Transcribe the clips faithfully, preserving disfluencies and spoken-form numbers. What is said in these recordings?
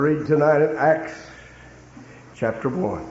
Read tonight in Acts chapter one.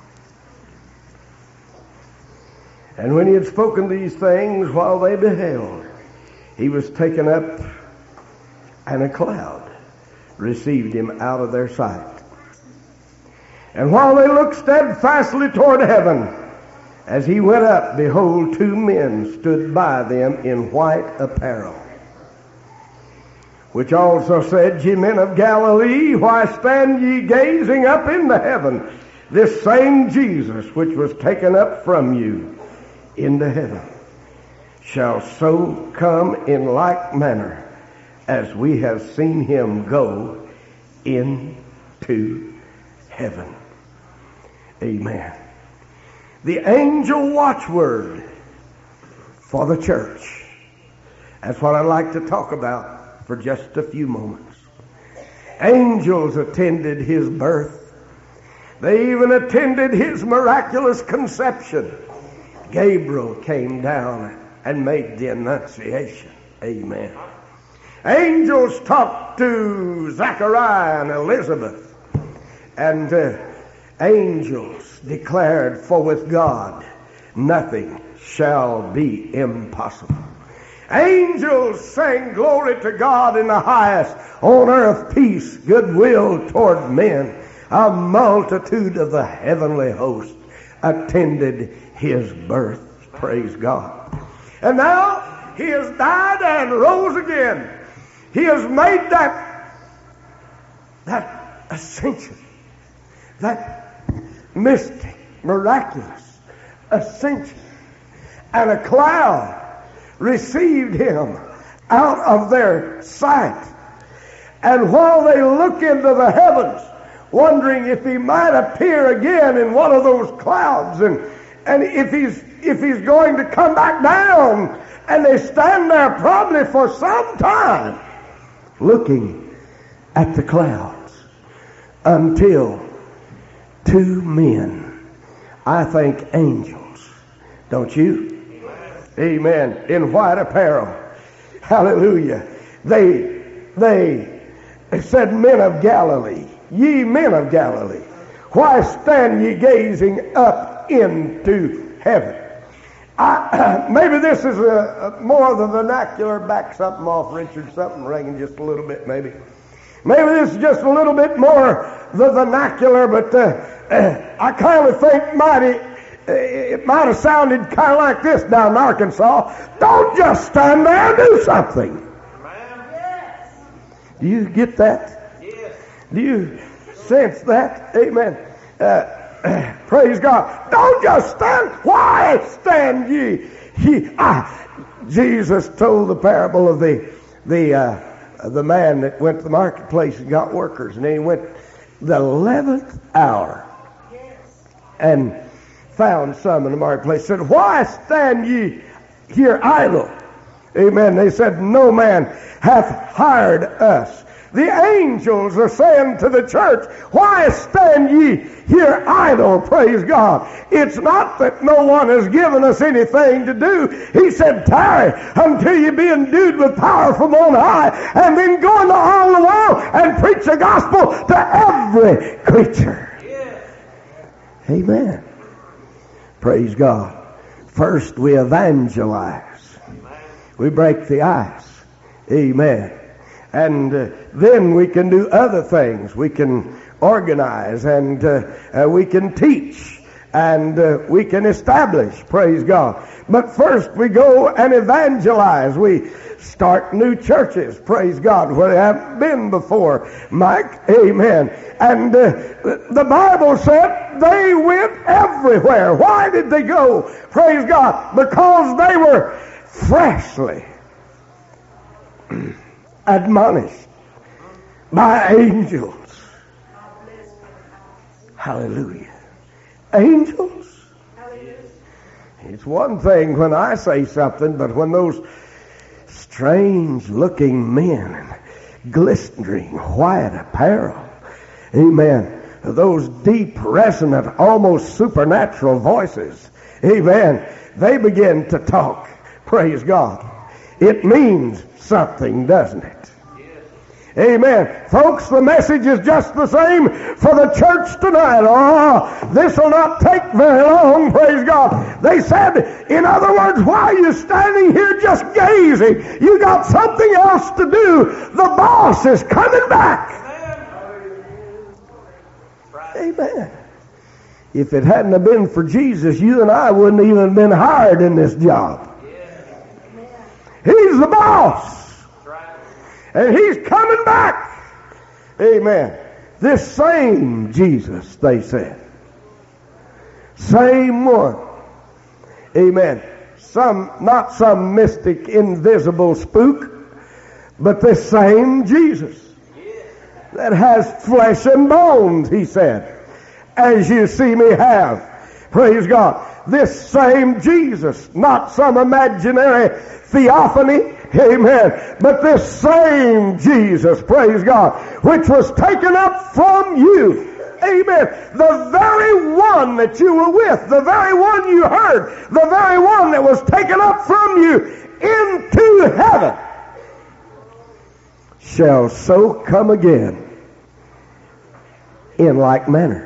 And when he had spoken these things while they beheld, he was taken up, and a cloud received him out of their sight. And while they looked steadfastly toward heaven, as he went up, behold, two men stood by them in white apparel, which also said, Ye men of Galilee, why stand ye gazing up into heaven? This same Jesus, which was taken up from you into heaven, shall so come in like manner as we have seen him go into heaven. Amen. The angel watchword for the church. That's what I'd like to talk about for just a few moments. Angels attended his birth. They even attended his miraculous conception. Gabriel came down and made the annunciation. Amen. Angels talked to Zachariah and Elizabeth. And uh, angels declared, for with God nothing shall be impossible. Angels sang glory to God in the highest, on earth peace, goodwill toward men. A multitude of the heavenly host attended his birth. Praise God. And now he has died and rose again. He has made that, that ascension, that mystic, miraculous ascension. And a cloud received him out of their sight. And while they look into the heavens, wondering if he might appear again in one of those clouds, and and if he's if he's going to come back down, and they stand there probably for some time looking at the clouds, until two men, I think angels, don't you? Amen. In white apparel. Hallelujah. They, they said, Men of Galilee, ye men of Galilee, why stand ye gazing up into heaven? I, maybe this is a, a more of the vernacular. Back something off, Richard. Something ringing just a little bit, maybe. Maybe this is just a little bit more the vernacular, but uh, uh, I kind of think mighty. It might have sounded kind of like this down in Arkansas. Don't just stand there and do something. Yes. Do you get that? Yes. Do you sense that? Amen. Uh, praise God. Don't just stand. Why stand ye? ye ah, Jesus told the parable of the the uh, the man that went to the marketplace and got workers, and then he went the eleventh hour. Yes. And found some in the marketplace, said, Why stand ye here idle? Amen. They said, No man hath hired us. The angels are saying to the church, Why stand ye here idle? Praise God. It's not that no one has given us anything to do. He said, Tarry until you be endued with power from on high, and then go into all the world and preach the gospel to every creature. Yes. Amen. Praise God. First we evangelize. We break the ice. Amen. And uh, then we can do other things. We can organize, and uh, uh, we can teach, and uh, we can establish. Praise God. But first we go and evangelize. We start new churches. Praise God. Where they haven't been before. Mike. Amen. And uh, the Bible said they went everywhere. Why did they go? Praise God. Because they were freshly admonished by angels. Hallelujah. Angels? It's one thing when I say something, but when those strange looking men in glistening white apparel, amen, those deep, resonant, almost supernatural voices, amen, they begin to talk. Praise God. It means something, doesn't it? Amen. Folks, the message is just the same for the church tonight. Oh, this will not take very long, praise God. They said, in other words, why are you standing here just gazing? You got something else to do. The boss is coming back. Amen. If it hadn't have been for Jesus, you and I wouldn't even have been hired in this job. He's the boss. And he's coming back. Amen. This same Jesus, they said. Same one. Amen. Some, not some mystic, invisible spook, but this same Jesus that has flesh and bones, he said, as you see me have. Praise God. This same Jesus, not some imaginary theophany, amen, but this same Jesus, praise God, which was taken up from you, amen, the very one that you were with, the very one you heard, the very one that was taken up from you into heaven, shall so come again in like manner.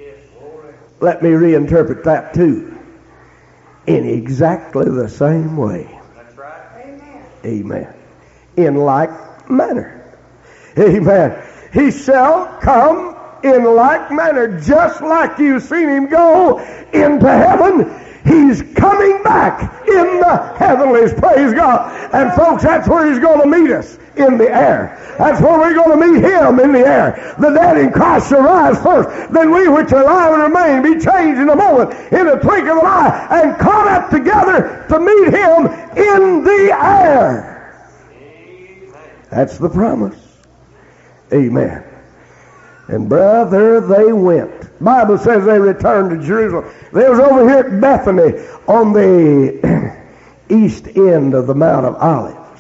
Let me reinterpret that too. In exactly the same way. That's right. Amen. Amen. In like manner. Amen. He shall come in like manner, just like you've seen him go into heaven. He's coming back in the heavenlies, praise God. And folks, that's where he's going to meet us, in the air. That's where we're going to meet him, in the air. The dead in Christ shall rise first. Then we which are alive and remain be changed in a moment, in a twinkling of an eye, and caught up together to meet him in the air. That's the promise. Amen. And brother, they went. The Bible says they returned to Jerusalem. They was over here at Bethany on the east end of the Mount of Olives.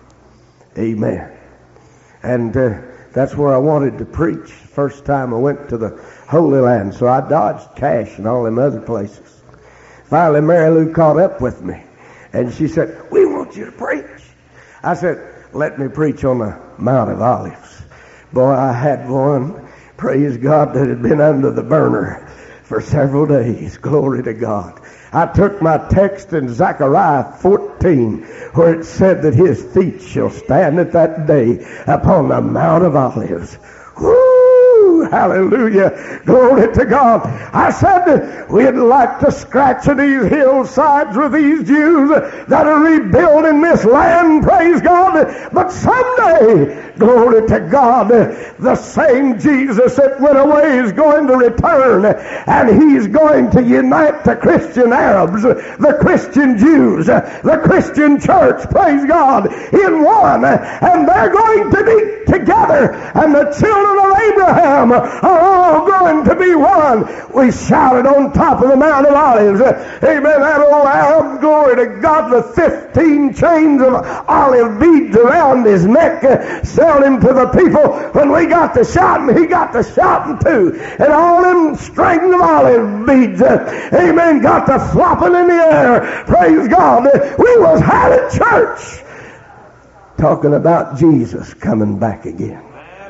Amen. And uh, that's where I wanted to preach. First time I went to the Holy Land, so I dodged Cash and all them other places. Finally, Mary Lou caught up with me, and she said, "We want you to preach." I said, "Let me preach on the Mount of Olives." Boy, I had one, praise God, that had been under the burner for several days. Glory to God. I took my text in Zechariah fourteen, where it said that his feet shall stand at that day upon the Mount of Olives. Woo! Hallelujah. Glory to God. I said we'd like to scratch these hillsides with these Jews that are rebuilding this land, praise God. But someday, glory to God, the same Jesus that went away is going to return, and he's going to unite the Christian Arabs, the Christian Jews, the Christian church, praise God, in one, and they're going to be together, and the children of Abraham are all going to be one. We shouted on top of the Mount of Olives, amen, that old Arab, glory to God, with fifteen chains of olive beads around his neck, selling him to the people. When we got to shouting, he got to shouting too, and all them strings of olive beads, amen, got to flopping in the air, praise God. We was having church talking about Jesus coming back again.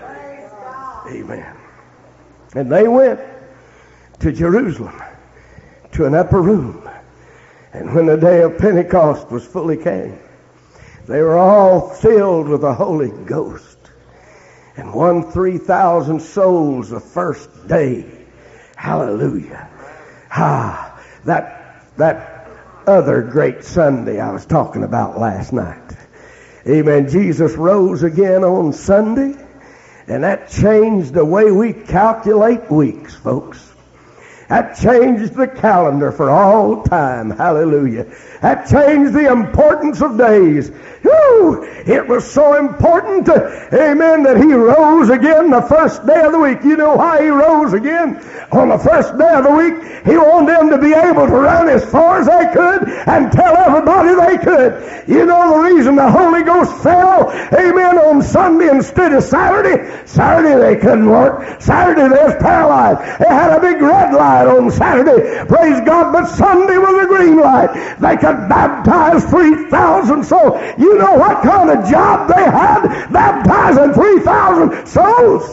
Amen. And they went to Jerusalem, to an upper room. And when the day of Pentecost was fully came, they were all filled with the Holy Ghost, and won three thousand souls the first day. Hallelujah. Ah, that, that other great Sunday I was talking about last night. Amen. Jesus rose again on Sunday, and that changed the way we calculate weeks, folks. That changed the calendar for all time. Hallelujah. That changed the importance of days. Whew! It was so important, amen, that he rose again the first day of the week. You know why he rose again on the first day of the week? He wanted them to be able to run as far as they could and tell everybody they could. You know the reason the Holy Ghost fell, amen, on Sunday instead of Saturday? Saturday they couldn't work. Saturday they was paralyzed. They had a big red light on Saturday, praise God, but Sunday was a green light. They could baptize three thousand souls. You know know what kind of job they had baptizing three thousand souls?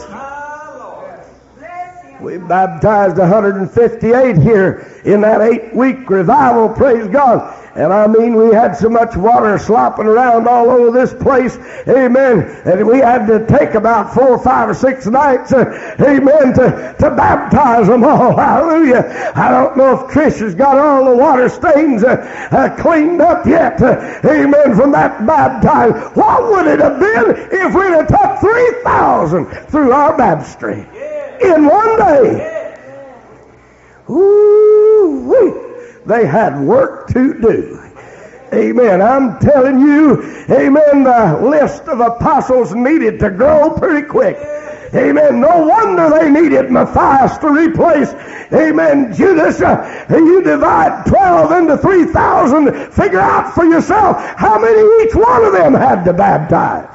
We baptized one hundred fifty-eight here in that eight-week revival, praise God. And I mean, we had so much water slopping around all over this place, amen, and we had to take about four, five, or six nights, uh, amen, to, to baptize them all, hallelujah. I don't know if Trish has got all the water stains uh, uh, cleaned up yet, uh, amen, from that baptism. What would it have been if we'd have took three thousand through our baptistry in one day? Ooh-wee. They had work to do. Amen. I'm telling you, amen, the list of apostles needed to grow pretty quick. Amen. No wonder they needed Matthias to replace, amen, Judas. Uh, you divide twelve into three thousand, figure out for yourself how many each one of them had to baptize.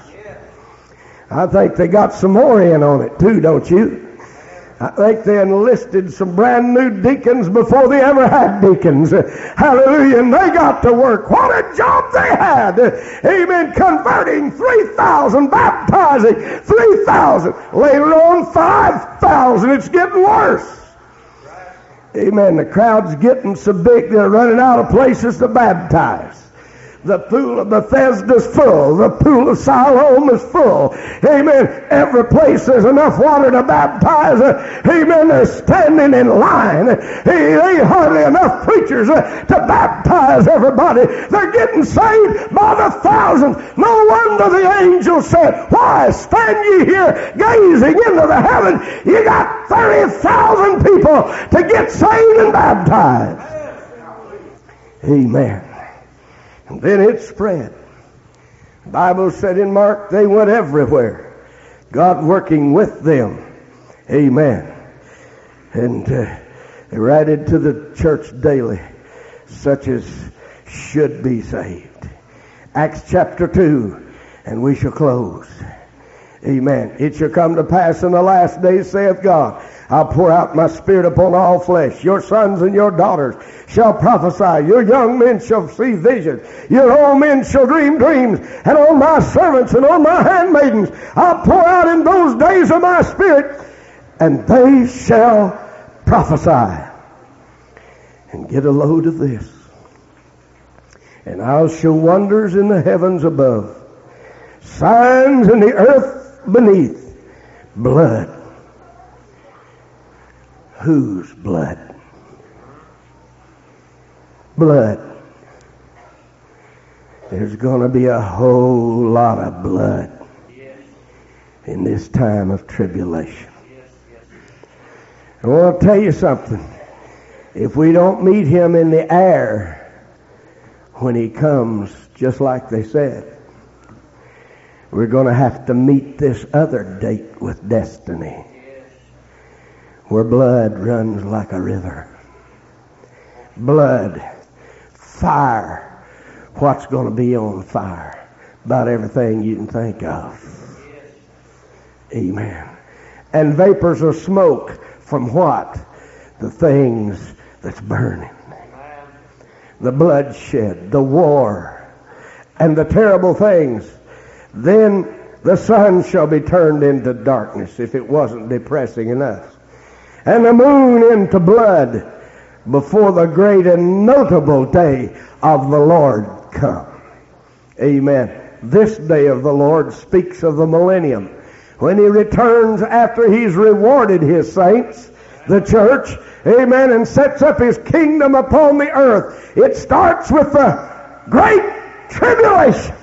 I think they got some more in on it too, don't you? I think they enlisted some brand new deacons before they ever had deacons. Hallelujah. And they got to work. What a job they had. Amen. Converting three thousand, baptizing three thousand. Later on, five thousand. It's getting worse. Amen. The crowd's getting so big they're running out of places to baptize. The pool of Bethesda's full. The pool of Siloam is full. Amen. Every place there's enough water to baptize. Uh, amen. They're standing in line. Hey, there ain't hardly enough preachers uh, to baptize everybody. They're getting saved by the thousands. No wonder the angel said, why stand ye here gazing into the heaven? You got thirty thousand people to get saved and baptized. Amen. And then it spread. The Bible said in Mark, they went everywhere, God working with them. Amen. And uh, they were added to the church daily, such as should be saved. Acts chapter two, and we shall close. Amen. It shall come to pass in the last days, saith God, I'll pour out my spirit upon all flesh. Your sons and your daughters shall prophesy. Your young men shall see visions. Your old men shall dream dreams. And on my servants and on my handmaidens I'll pour out in those days of my spirit, and they shall prophesy. And get a load of this. And I'll show wonders in the heavens above, signs in the earth beneath, blood. Whose blood? Blood. There's going to be a whole lot of blood in this time of tribulation. I want to tell you something. If we don't meet him in the air when he comes, just like they said, we're going to have to meet this other date with destiny, where blood runs like a river. Blood, fire. What's going to be on fire? About everything you can think of. Amen. And vapors of smoke from what? The things that's burning. The bloodshed, the war, and the terrible things. Then the sun shall be turned into darkness, if it wasn't depressing enough, and the moon into blood, before the great and notable day of the Lord come. Amen. This day of the Lord speaks of the millennium, when he returns after he's rewarded his saints, the church, amen, and sets up his kingdom upon the earth. It starts with the great tribulation.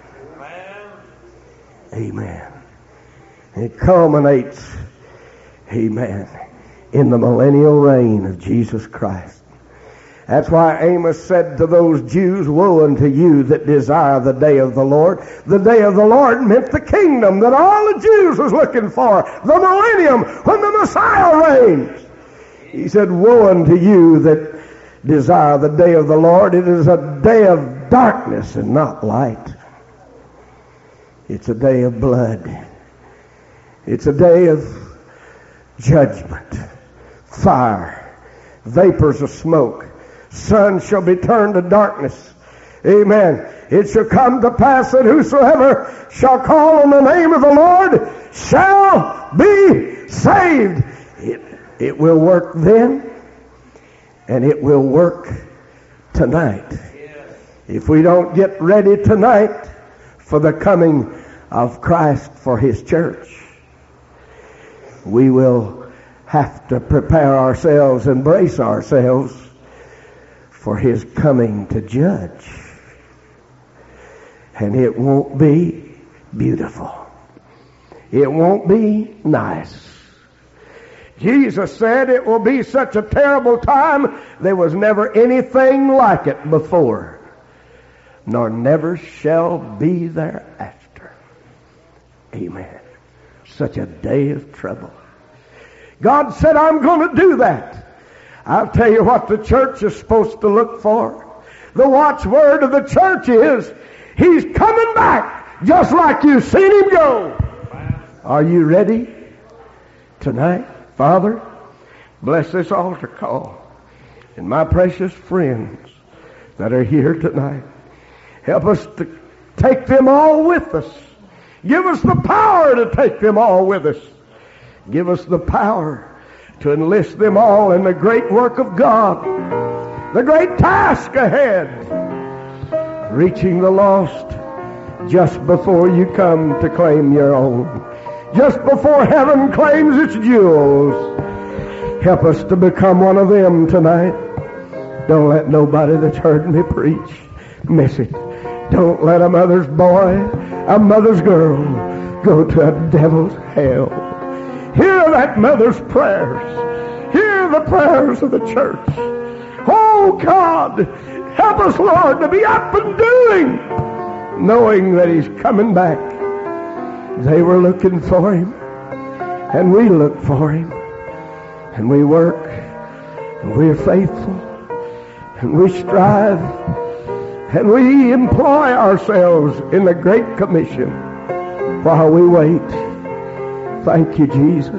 Amen. It culminates, amen, in the millennial reign of Jesus Christ. That's why Amos said to those Jews, woe unto you that desire the day of the Lord. The day of the Lord meant the kingdom that all the Jews was looking for, the millennium, when the Messiah reigns. He said, woe unto you that desire the day of the Lord. It is a day of darkness and not light. It's a day of blood. It's a day of judgment, fire, vapors of smoke. Sun shall be turned to darkness. Amen. It shall come to pass that whosoever shall call on the name of the Lord shall be saved. It, it will work then, and it will work tonight. If we don't get ready tonight for the coming of Christ for His church, we will have to prepare ourselves and brace ourselves for His coming to judge. And it won't be beautiful. It won't be nice. Jesus said it will be such a terrible time, there was never anything like it before, nor never shall be thereafter. Amen. Such a day of trouble. God said, I'm going to do that. I'll tell you what the church is supposed to look for. The watchword of the church is, He's coming back just like you've seen Him go. Are you ready tonight? Father, bless this altar call and my precious friends that are here tonight. Help us to take them all with us. Give us the power to take them all with us. Give us the power to enlist them all in the great work of God, the great task ahead, reaching the lost just before you come to claim your own, just before heaven claims its jewels. Help us to become one of them tonight. Don't let nobody that's heard me preach miss it. Don't let a mother's boy, a mother's girl go to a devil's hell. Hear that mother's prayers. Hear the prayers of the church. Oh God, help us, Lord, to be up and doing, knowing that He's coming back. They were looking for Him, and we look for Him, and we work, and we're faithful, and we strive, and we employ ourselves in the Great Commission while we wait. Thank you, Jesus.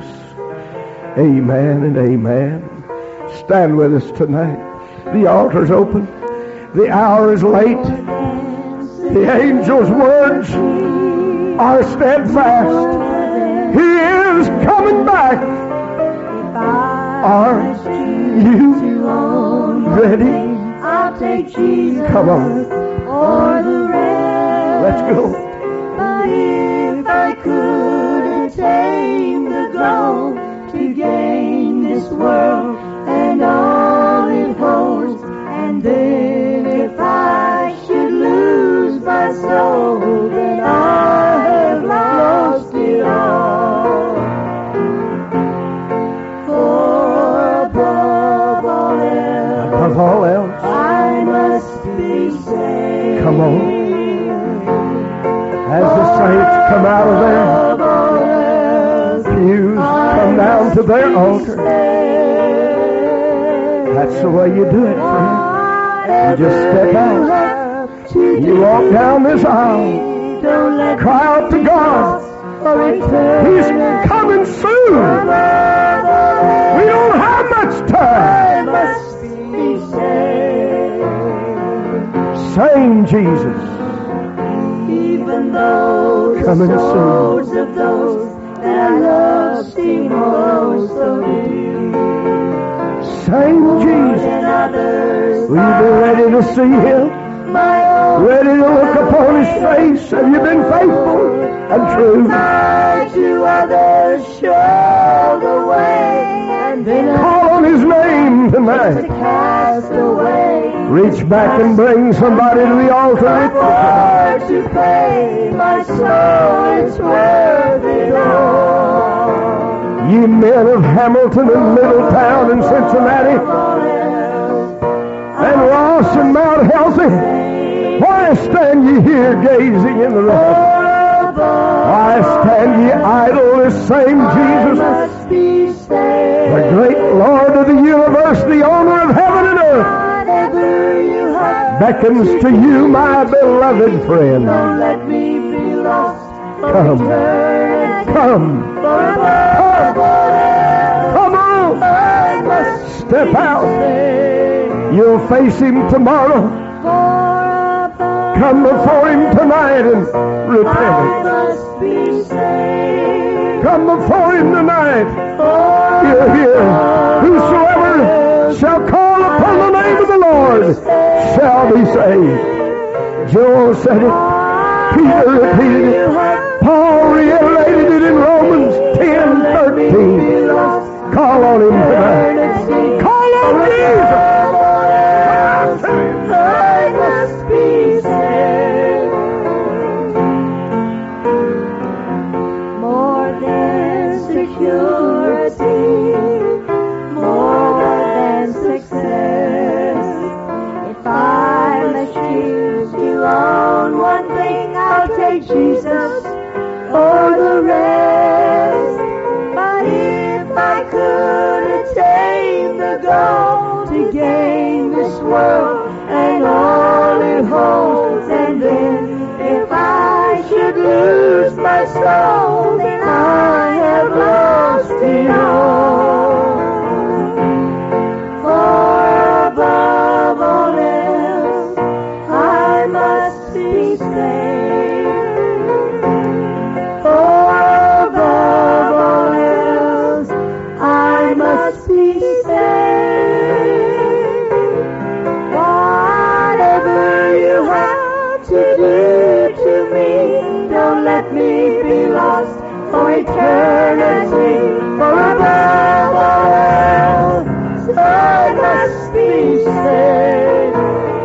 Amen and amen. Stand with us tonight. The altar's open. The hour is late. The angel's words are steadfast. He is coming back. Are you ready? I'll take Jesus. Come on. Or the rest. Let's go. But if I could attain the goal to gain this world and all it holds, and then if I should lose my soul, then I have lost it all. For above all else, Above all else, I must be saved. come on. As the saints come out of their pews, come down to their altar. That's the way you do it, friend. You just step out. You walk down this aisle. Cry out to God. He's coming soon. We don't have much time. Same Jesus. Even though the Coming souls soon. of those that I love seem oh so dear, Same Jesus. and others Will you be ready to see Him? my own Ready to look upon His face? Have you been faithful and true? I to others show the way, and then I Call on His name to tonight. cast away. Reach back and bring somebody to the altar. For to pay my soul, it's worth it all. You men of Hamilton and Middletown and Cincinnati and Ross and Mount Healthy, why stand ye here gazing in the road? Why stand ye idle, this same Jesus, the great Lord of the universe, the owner of heaven and earth, beckons to you, my beloved friend. Don't let me be lost. Come. Come. Come on. Step out. You'll face Him tomorrow. come before Him tonight and I repent. must be saved. Come before Him tonight. For Hear, hear. Whosoever shall call upon the name of the Lord shall be saved. Joel said it. Peter repeated it. Paul reiterated it in Romans ten thirteen. Call on Him tonight. Call on Jesus. I must be saved. More than security, more than success. If I must choose to own one thing, I'll take Jesus or the rest. But if I could attain the goal to gain this world and all it holds, and then if I should lose my soul, then I have lost it all. For above all else, I must be saved. For above all else, I must be saved. Whatever you have to do to me, don't let me be lost for eternity. For above all else, I must be saved.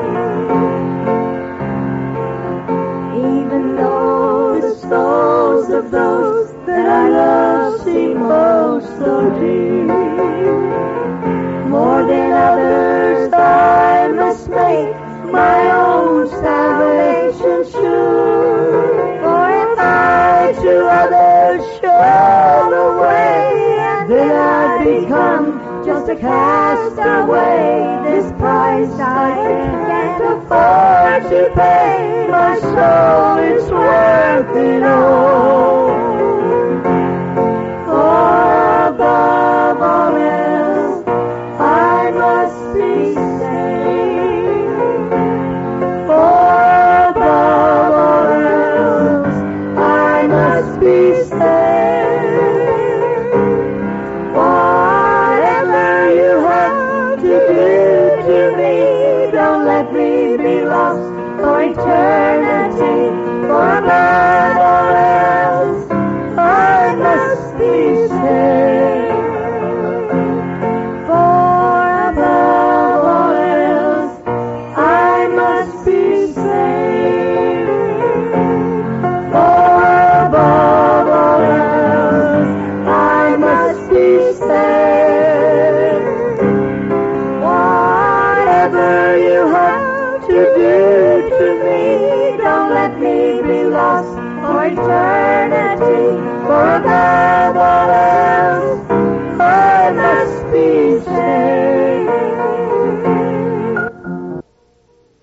Even though the souls of those that I love seem most so dear, more than others I must make my own salvation sure. For if I to others show the way, then I become just a castaway. This price I can't afford to pay. My soul is worth it all. For above all else, I must be saved. For above all else, I must be saved. Whatever you have to do to me, don't let me be lost for eternity. For above all else, I must be saved. For above all else, I must be saved. For above all else, I must be saved. Whatever you have to do to me, don't let me be lost for eternity. For above all else, I must be